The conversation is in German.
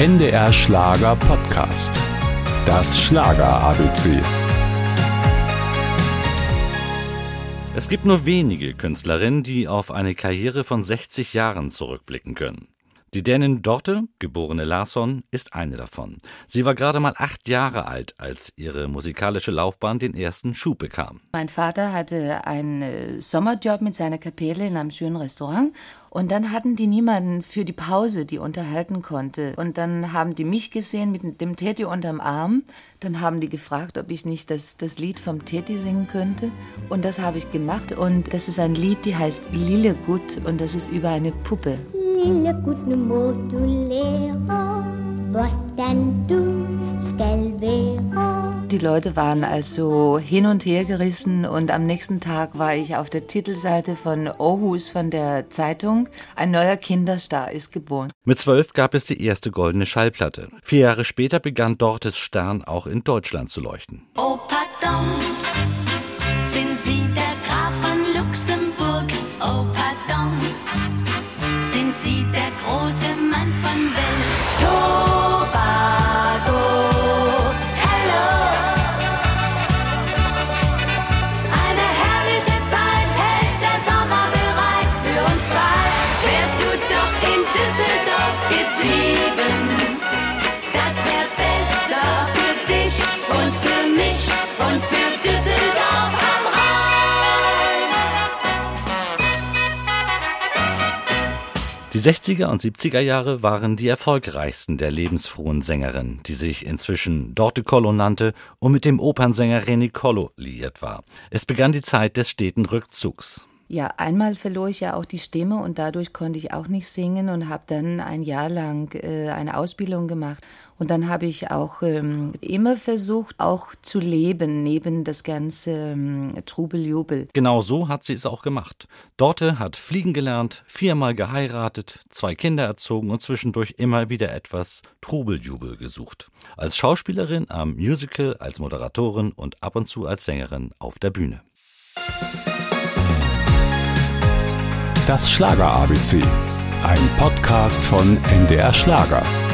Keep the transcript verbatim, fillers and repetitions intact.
N D R Schlager Podcast. Das Schlager-A B C. Es gibt nur wenige Künstlerinnen, die auf eine Karriere von sechzig Jahren zurückblicken können. Die Dänin Dorte, geborene Larsson, ist eine davon. Sie war gerade mal acht Jahre alt, als ihre musikalische Laufbahn den ersten Schub bekam. Mein Vater hatte einen Sommerjob mit seiner Kapelle in einem schönen Restaurant. Und dann hatten die niemanden für die Pause, die unterhalten konnte. Und dann haben die mich gesehen mit dem Teti unterm Arm. Dann haben die gefragt, ob ich nicht das, das Lied vom Teti singen könnte. Und das habe ich gemacht. Und das ist ein Lied, die heißt Lillegut. Und das ist über eine Puppe. Lillegut, nu må du lære, hvordan du skal være. Die Leute waren also hin und her gerissen und am nächsten Tag war ich auf der Titelseite von Aarhus von der Zeitung. Ein neuer Kinderstar ist geboren. Mit zwölf gab es die erste goldene Schallplatte. Vier Jahre später begann Dortes Stern auch in Deutschland zu leuchten. Oh pardon, sind Sie der Graf von Luxemburg? Oh pardon, sind Sie der große Mann von Welt? Tobago, hello. Eine herrliche Zeit hält der Sommer bereit für uns zwei. Wärst du doch in Düsseldorf geblieben, das wär besser für dich und für mich und für Düsseldorf am Rhein. Die sechziger und siebziger Jahre waren die erfolgreichsten der lebensfrohen Sängerin, die sich inzwischen Dorte Collo nannte und mit dem Opernsänger René Collo liiert war. Es begann die Zeit des steten Rückzugs. Ja, einmal verlor ich ja auch die Stimme und dadurch konnte ich auch nicht singen und habe dann ein Jahr lang äh, eine Ausbildung gemacht. Und dann habe ich auch ähm, immer versucht, auch zu leben, neben das ganze ähm, Trubeljubel. Genau so hat sie es auch gemacht. Dorte hat fliegen gelernt, viermal geheiratet, zwei Kinder erzogen und zwischendurch immer wieder etwas Trubeljubel gesucht. Als Schauspielerin am Musical, als Moderatorin und ab und zu als Sängerin auf der Bühne. Das Schlager-A B C. Ein Podcast von N D R Schlager.